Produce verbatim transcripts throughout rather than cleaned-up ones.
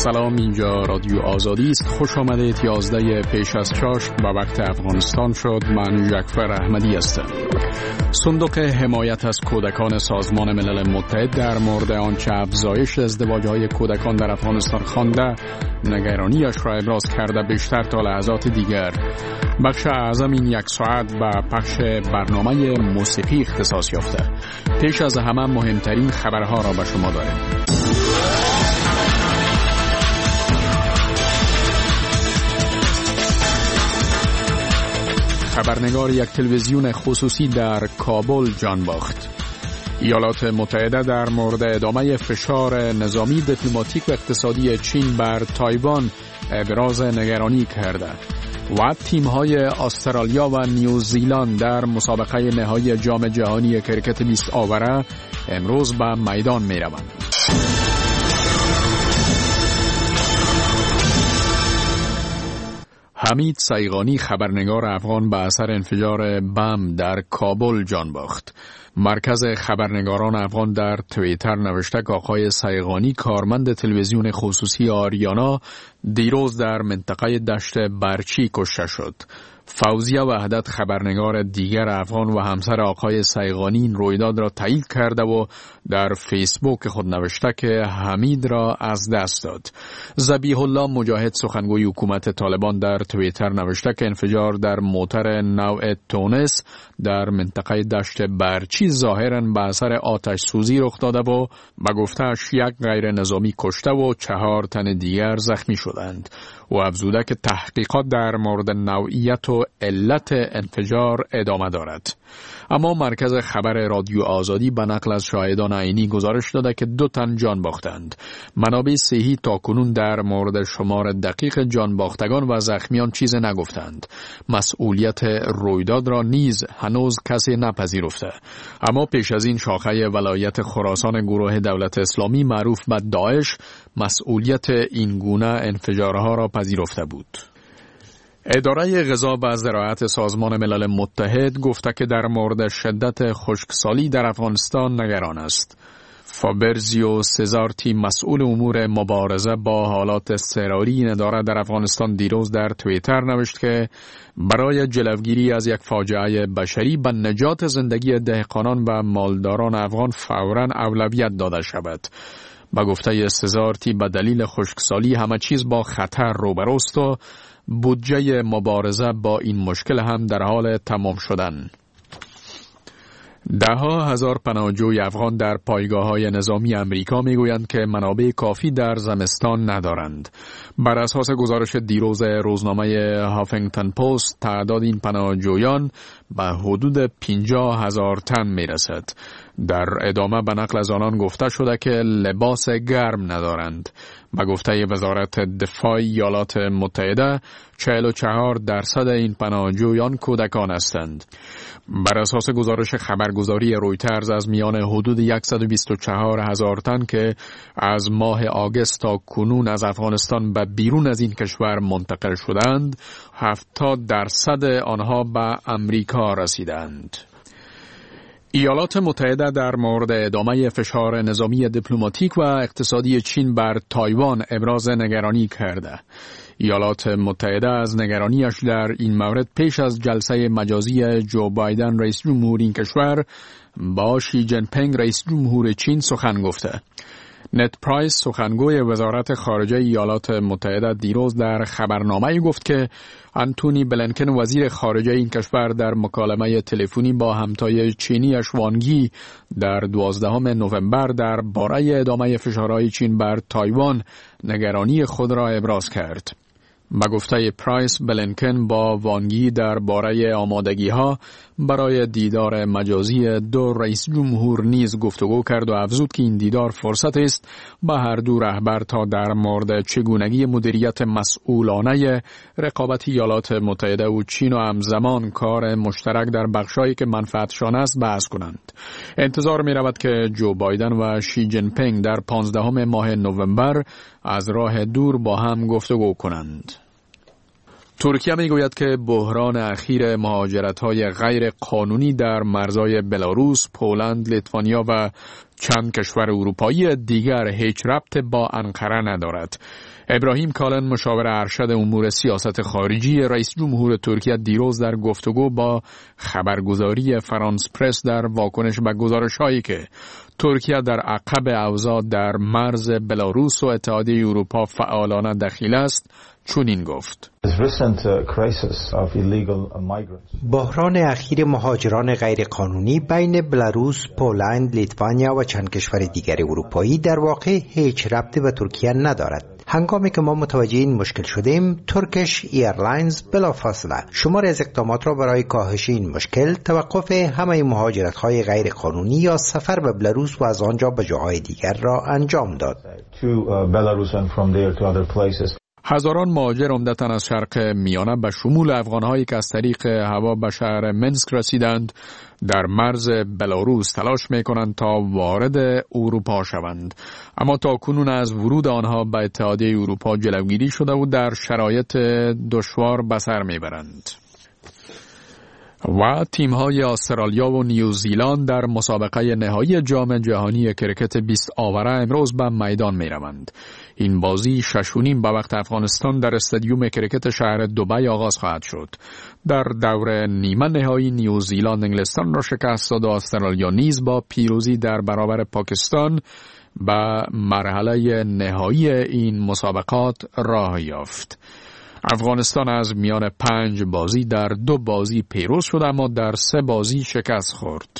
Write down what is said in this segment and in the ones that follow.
سلام، اینجا رادیو آزادی است. خوش آمدید. یازده پیش از چاشت به وقت افغانستان شد. من جعفر احمدی هستم. صندوق حمایت از کودکان سازمان ملل متحد در مورد آنچه افزایش ازدواج‌های کودکان در افغانستان خوانده نگرانیش را ابراز کرده. بیشتر تا لحظات دیگر بخش اعظم این یک ساعت به پخش برنامه موسیقی اختصاص یافته. پیش از همه مهمترین خبرها را به شما داریم. خبرنگار یک تلویزیون خصوصی در کابل جان باخت. ایالات متحده در مورد ادامه فشار نظامی، دیپلماتیک و اقتصادی چین بر تایوان ابراز نگرانی کرده و تیم‌های استرالیا و نیوزیلند در مسابقه نهایی جام جهانی کرکت بیست آوره امروز به میدان می‌روند. حمید سیغانی خبرنگار افغان به اثر انفجار بم در کابل جان باخت. مرکز خبرنگاران افغان در توییتر نوشته که آقای سیغانی کارمند تلویزیون خصوصی آریانا دیروز در منطقه دشت برچی کشته شد. فوزیه وحدت خبرنگار دیگر افغان و همسر آقای سیغانی این رویداد را تایید کرده و در فیسبوک خود نوشته که حمید را از دست داد. ذبیح الله مجاهد سخنگوی حکومت طالبان در توییتر نوشته که انفجار در موتر نوع تونس در منطقه دشت برچی ظاهراً به اثر آتش سوزی رخ داده و به گفته‌اش یک غیر نظامی کشته و چهار تن دیگر زخمی شدند. و افزوده که تحقیقات در مورد نوعیت و علت انفجار ادامه دارد. اما مرکز خبر رادیو آزادی به نقل از شاهدان عینی گزارش داده که دو تن جان باختند. منابع صحی تاکنون در مورد شمار دقیق جان باختگان و زخمیان چیز نگفتند. مسئولیت رویداد را نیز هنوز کسی نپذیرفته. اما پیش از این شاخه ولایت خراسان گروه دولت اسلامی معروف به داعش مسئولیت این گونه انفجارها را پذیرفته بود. اداره غذا و زراعت سازمان ملل متحد گفته که در مورد شدت خشکسالی در افغانستان نگران است. فابرزیو سزارتی مسئول امور مبارزه با حالات اضطراری این اداره در افغانستان دیروز در توییتر نوشت که برای جلوگیری از یک فاجعه بشری به نجات زندگی دهقانان و مالداران افغان فوراً اولویت داده شود. با گفته سزارتی به دلیل خشکسالی همه چیز با خطر روبروست و بودجه مبارزه با این مشکل هم در حال تمام شدن. ده ها هزار پناهجوی افغان در پایگاه‌های نظامی امریکا میگویند که منابع کافی در زمستان ندارند. بر اساس گزارش دیروز روزنامه هافینگتن پست تعداد این پناهجویان به حدود پنجاه هزار تن میرسد. در ادامه به نقل از آنان گفته شده که لباس گرم ندارند. به گفته وزارت دفاع ایالات متحده چهل و چهار درصد این پناهجویان کودکان هستند. بر اساس گزارش خبرگزاری رویترز از میان حدود صد و بیست و چهار هزار تن که از ماه آگوست تا کنون از افغانستان به بیرون از این کشور منتقل شدند، هفتاد درصد آنها به امریکا رسیدند. ایالات متحده در مورد ادامه فشار نظامی دیپلماتیک و اقتصادی چین بر تایوان ابراز نگرانی کرده. ایالات متحده از نگرانیش در این مورد پیش از جلسه مجازی جو بایدن رئیس جمهور این کشور با شی جین پینگ رئیس جمهور چین سخن گفته. نت پرایس سخنگوی وزارت خارجه ایالات متحده دیروز در خبرنامه‌ای گفت که آنتونی بلینکن وزیر خارجه این کشور در مکالمه تلفنی با همتای چینی وانگی در دوازدهم نوامبر در باره ادامه فشارهای چین بر تایوان نگرانی خود را ابراز کرد. به گفته پرایس، بلینکن با وانگی در باره آمادگی‌ها برای دیدار مجازی دو رئیس جمهور نیز گفتگو کرد و افزود که این دیدار فرصت است به هر دو رهبر تا در مورد چگونگی مدیریت مسئولانه رقابت ایالات متحده و چین و همزمان کار مشترک در بخشایی که منفعتشان است بحث کنند. انتظار می رود که جو بایدن و شی جین پینگ در پانزدهم ماه نوامبر از راه دور با هم گفتگو کنند. ترکیه میگوید که بحران اخیر مهاجرت‌های غیر قانونی در مرزهای بلاروس، پولند، لیتوانیا و چند کشور اروپایی دیگر هیچ ربط با انقره ندارد. ابراهیم کالن، مشاور ارشد امور سیاست خارجی رئیس جمهور ترکیه، دیروز در گفتگو با خبرگزاری فرانس پرس در واکنش به گزارش‌هایی که ترکیه در عقب اوضاع در مرز بلاروس و اتحادیه اروپا فعالانه دخیل است، چنین گفت: بحران اخیر مهاجران غیرقانونی بین بلاروس، پولند، لیتوانیا و چند کشور دیگر اروپایی در واقع هیچ ربطی به ترکیه ندارد. هنگامی که ما متوجه این مشکل شدیم، ترکش ایرلاینز بلافاصله شماری از اقدامات را برای کاهش این مشکل، توقف همه مهاجرت‌های غیرقانونی یا سفر به بلاروس و از آنجا به جاهای دیگر را انجام داد. هزاران مهاجر عمدتاً از شرق میانه به شمول افغان‌هایی که از طریق هوا به شهر منسک رسیدند، در مرز بلاروس تلاش می‌کنند تا وارد اروپا شوند، اما تاکنون از ورود آنها به اتحادیه اروپا جلوگیری شده و در شرایط دشوار به سر می‌برند. و تیم‌های استرالیا و نیوزیلند در مسابقه نهایی جام جهانی کرکت بیست آوره امروز به میدان می‌روند. این بازی شش و نیم به وقت افغانستان در استادیوم کرکت شهر دبی آغاز خواهد شد. در دور نیمه نهایی نیوزیلند انگلستان را شکست داد و استرالیا نیز با پیروزی در برابر پاکستان به مرحله نهایی این مسابقات راه یافت. افغانستان از میان پنج بازی در دو بازی پیروز شد، اما در سه بازی شکست خورد.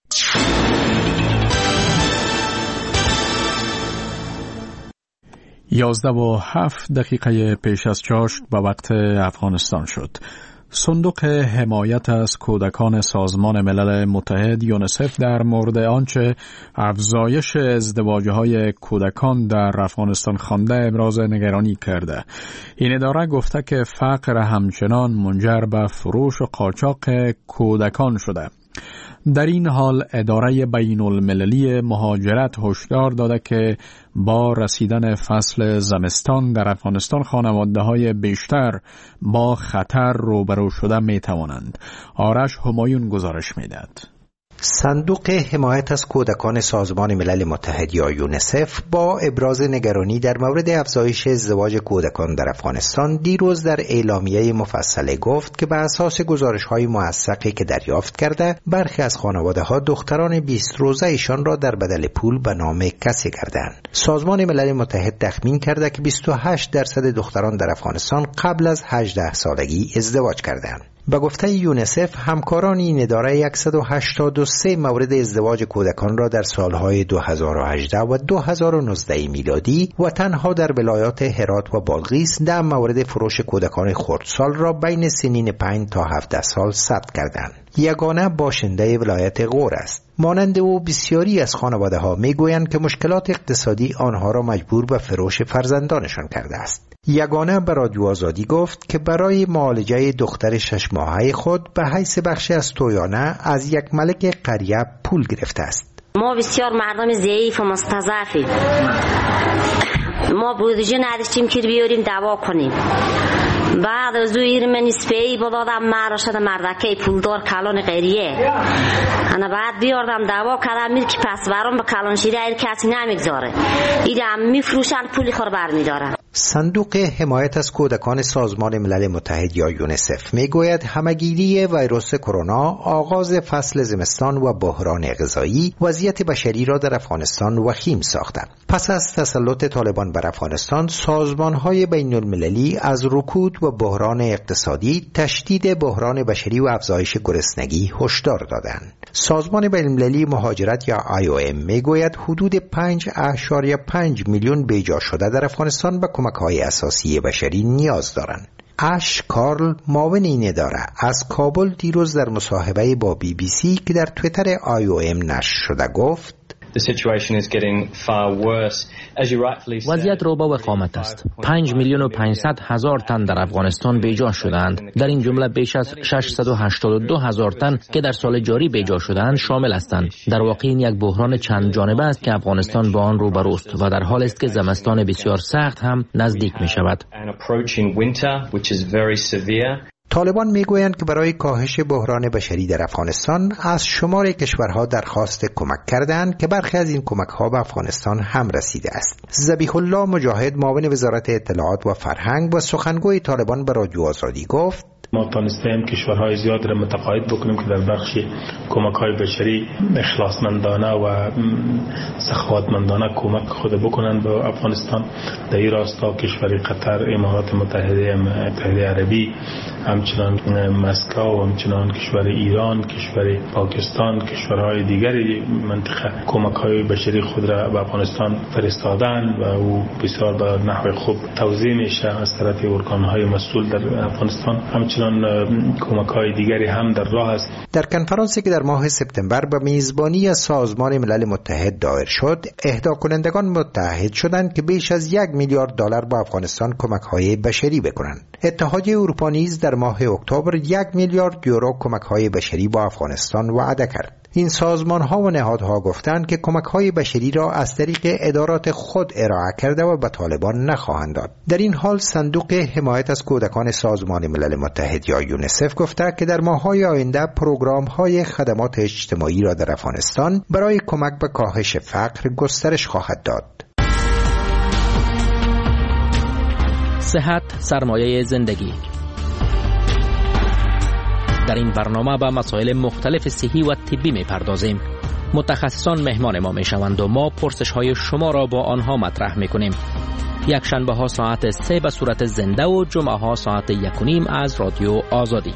یازده و هفت دقیقه پیش از چاشت به وقت افغانستان شد. صندوق حمایت از کودکان سازمان ملل متحد یونیسف در مورد آنچه افزایش ازدواج‌های کودکان در افغانستان خوانده ابراز نگرانی کرده. این اداره گفته که فقر همچنان منجر به فروش و قاچاق کودکان شده. در این حال اداره بین المللی مهاجرت هشدار داده که با رسیدن فصل زمستان در افغانستان خانواده‌های بیشتر با خطر روبرو شده می توانند. آرش همایون گزارش می‌دهد. صندوق حمایت از کودکان سازمان ملل متحد یا یونیسف با ابراز نگرانی در مورد افزایش ازدواج کودکان در افغانستان دیروز در اعلامیه مفصله گفت که بر اساس گزارش‌های موثقی که دریافت کرده، برخی از خانواده‌ها دختران بیست روزه ایشان را در بدل پول به نام کسی کردند. سازمان ملل متحد تخمین کرده که بیست و هشت درصد دختران در افغانستان قبل از هجده سالگی ازدواج کردند. به گفته یونیسف، همکاران این اداره صد و هشتاد و سه مورد ازدواج کودکان را در سالهای دو هزار و هجده و دو هزار و نوزده میلادی و تنها در ولایات هرات و بادغیس ده مورد فروش کودکان خردسال را بین سنین پنج تا هفده سال ثبت کردند. یگانه باشنده ولایت غور است. مانند او بسیاری از خانواده ها می گویند که مشکلات اقتصادی آنها را مجبور به فروش فرزندانشان کرده است. یگانه به رادیو آزادی گفت که برای معالجه دختر شش ماهه خود به حیث بخشی از تویانه از یک ملک قریه پول گرفته است. ما بسیار مردم ضعیف و مستضعفیم. ما بودجه نداشتیم که بیاریم دوا کنیم. بعد از ایر من اسپی بودادم مرا شده مردکه پولدار کلان قریه. انا بعد بیاردم دوا کردم میر که پس برام به کلان شیره ایر کسی نمیگذاره. ایدم میفروشن پولی خور بر میدارن. صندوق حمایت از کودکان سازمان ملل متحد یا یونیسف میگوید همه‌گیری ویروس کرونا، آغاز فصل زمستان و بحران غذایی وضعیت بشری را در افغانستان وخیم ساخته. پس از تسلط طالبان بر افغانستان، سازمان‌های بین المللی از رکود و بحران اقتصادی، تشدید بحران بشری و افزایش گرسنگی هشدار دادند. سازمان بین المللی مهاجرت یا آی او ام میگوید حدود پنج اعشاریه پنج میلیون بیجا شده در افغانستان به کمک‌های اساسی بشری نیاز دارند. اش کارل، معاون این اداره، از کابل دیروز در مصاحبه با بی بی سی که در توییتر آی او ام نشر شده گفت: وضعیت رو با وخامت است. پنج میلیون و پانصد هزار تن در افغانستان بیجا شدند. در این جمله بیش از ششصد و هشتاد و دو هزار تن که در سال جاری بیجا شدند شامل هستند. در واقع این یک بحران چند جانبه است که افغانستان با آن روبروست و در حال است که زمستان بسیار سخت هم نزدیک می شود. طالبان میگویند که برای کاهش بحران بشری در افغانستان از شمار کشورها درخواست کمک کردند که برخی از این کمک‌ها به افغانستان هم رسیده است. ذبیح الله مجاهد معاون وزارت اطلاعات و فرهنگ و سخنگوی طالبان به رادیو آزادی گفت: ما تانستیم کشورهای زیاد را متقاعد بکنیم که در بخش کمک‌های بشری اخلاصمندانه و سخاوتمندانه کمک خود بکنند به افغانستان. در این راستا کشور قطر، امارات متحده متحده عربی، همچنان مسکو و همچنان کشور ایران، کشور پاکستان، کشورهای دیگری منطقه کمک‌های بشری خود را به افغانستان فرستادند و او بسیار به نحو خوب توزیع میشه از طرف ارگان‌های مسئول در افغانستان. همچنان کمک‌های دیگری هم در راه است. در کنفرانسی که در ماه سپتامبر به میزبانی از سازمان ملل متحد دایر شد، اهدا کنندگان متحد شدند که بیش از یک میلیارد دلار به افغانستان کمک‌های بشری بکنند. اتحادیه اروپا نیز در ماه اکتبر یک میلیارد یورو کمک‌های بشری با افغانستان وعده کرد. این سازمان‌ها و نهادها گفتند که کمک‌های بشری را از طریق ادارات خود ارائه کرده و به طالبان نخواهند داد. در این حال صندوق حمایت از کودکان سازمان ملل متحد یا یونیسف گفته که در ماه‌های آینده پروگرام‌های خدمات اجتماعی را در افغانستان برای کمک به کاهش فقر گسترش خواهد داد. صحت سرمایه زندگی. در این برنامه به مسائل مختلف صحی و طبی می‌پردازیم. متخصصان مهمان ما می‌شوند و ما پرسش‌های شما را با آنها مطرح می‌کنیم. یک شنبه ها ساعت سه به صورت زنده و جمعه ها ساعت یک و نیم از رادیو آزادی.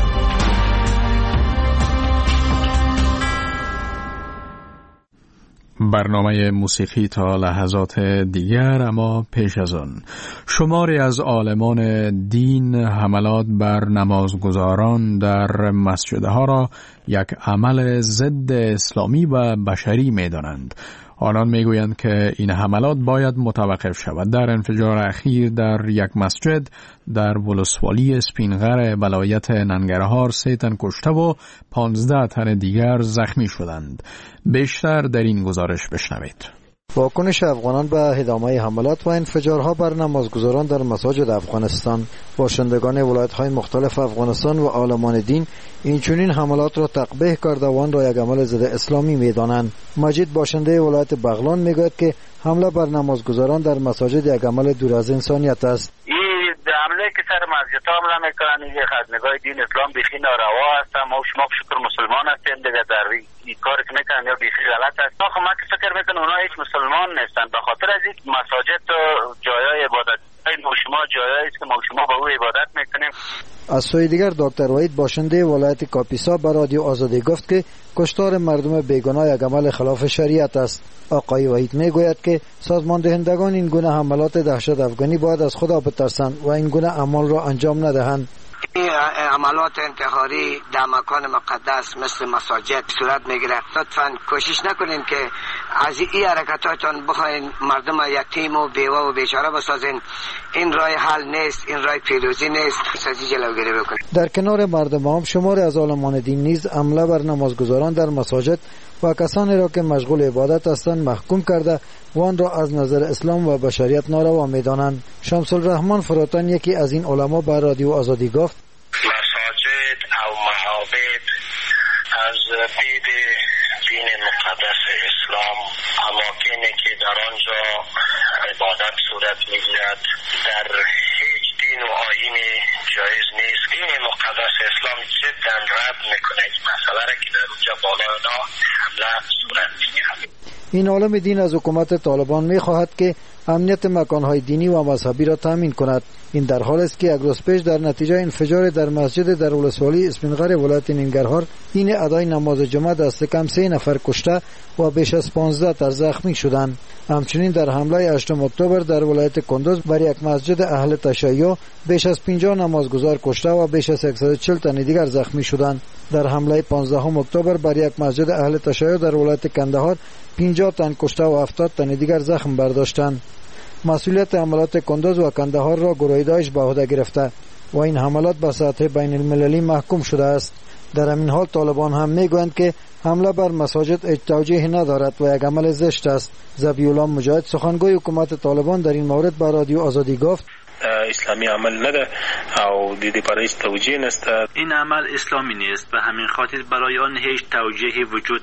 برنامه موسیقی تا لحظات دیگر، اما پیش از آن شماری از عالمان دین حملات بر نمازگزاران در مسجدها را یک عمل ضد اسلامی و بشری می دانند. آنان میگویند که این حملات باید متوقف شود. در انفجار اخیر در یک مسجد در ولسوالی سپینغر ولایت ننگرهار سه تن کشته و پانزده تن دیگر زخمی شدند. بیشتر در این گزارش بشنوید. واکنش افغانان به ادامه حملات و انفجارها بر نمازگزاران در مساجد افغانستان، باشندگان ولایت‌های مختلف افغانستان و عالمان دین اینچنین حملات را تقبیح کرده و آن را یک عمل ضد اسلامی می‌دانند. مجید باشنده ولایت بغلان میگوید که حمله بر نمازگزاران در مساجد یک عمل دور از انسانیت است. حمله که سر مسجد ها حمله میکنن این از نگاه دین اسلام بیخی ناروا است. ما شما شکر مسلمان هستیم دیگه، در این کاری که میکنن یا بیخی غلط است. آخه من که فکر میکنم اونا هیچ مسلمان نیستن، به خاطر از این مساجد و جایای عبادت ما شما جایایی است که ما شما به او عبادت میکنیم. از سوی دیگر دکتر وحید باشنده ولایت کاپیسا به رادیو آزادی گفت که کشتار مردم بیگناه یک عمل خلاف شریعت است. آقای وحید میگوید که سازمان دهندگان این گونه حملات دهشت افغانی باید از خدا بترسند و این گونه اعمال را انجام ندهند. این عملات انتحاری در مکان مقدس مثل مساجد صورت میگیره. لطفاً کوشش نکنین که از این حرکتاتون بخواین مردم یتیم و بیوه و بیچاره بسازین. این راه حل نیست، این راه پیروزی نیست. سازی جلوگیری بکنین. در کنار مردم هم شمار از عالمان دین نیز حمله بر نمازگزاران در مساجد و کسانی را که مشغول عبادت هستند محکوم کرده و آن را از نظر اسلام و بشریت ناروا می‌دانند. شمس الرحمن فراتان یکی از این علما به رادیو آزادی گفت: مساجد او معابد از دید دین مقدس اسلام اماکنی که در آنجا عبادت صورت می‌گیرد در هیچ دین و آیین جایز نیست. دین مقدس اسلام جدا رد میکنه این مسئله را که در اونجا بالا دا حمله صورت می‌گیرد. این عالم دین از حکومت طالبان می‌خواهد که امنیت مکان‌های دینی و مذهبی را تامین کند. این در حال است که یک روز پیش در نتیجه انفجار در مسجد در ولسوالی اسفندقر ولایت ننگرهار این ادای نماز جمعه دست کم سه نفر کشته و بیش از پانزده تن زخمی شدند. همچنین در حمله هشتم اکتبر در ولایت کندوز بر یک مسجد اهل تشیع بیش از پنجاه نمازگزار کشته و بیش از صد و چهل تن دیگر زخمی شدند. در حمله پانزدهم اکتبر بر یک مسجد اهل تشیع در ولایت کندهار پنجاه تن کشته و هفتاد تن دیگر زخم برداشتند. مسئولیت حملات کندوز و کندهار را گروه داعش به عهده گرفته و این حملات به سطح بین المللی محکوم شده است. در همین حال طالبان هم میگویند که حمله بر مساجد هیچ توجیه ندارد و یک عمل زشت است. ذبیح الله مجاهد سخنگوی حکومت طالبان در این مورد به رادیو آزادی گفت اسلامی عمل نده او دیدی برایش توجیه نست. این عمل اسلامی نیست، به همین خاطر برای آن هیچ توجیهی وجود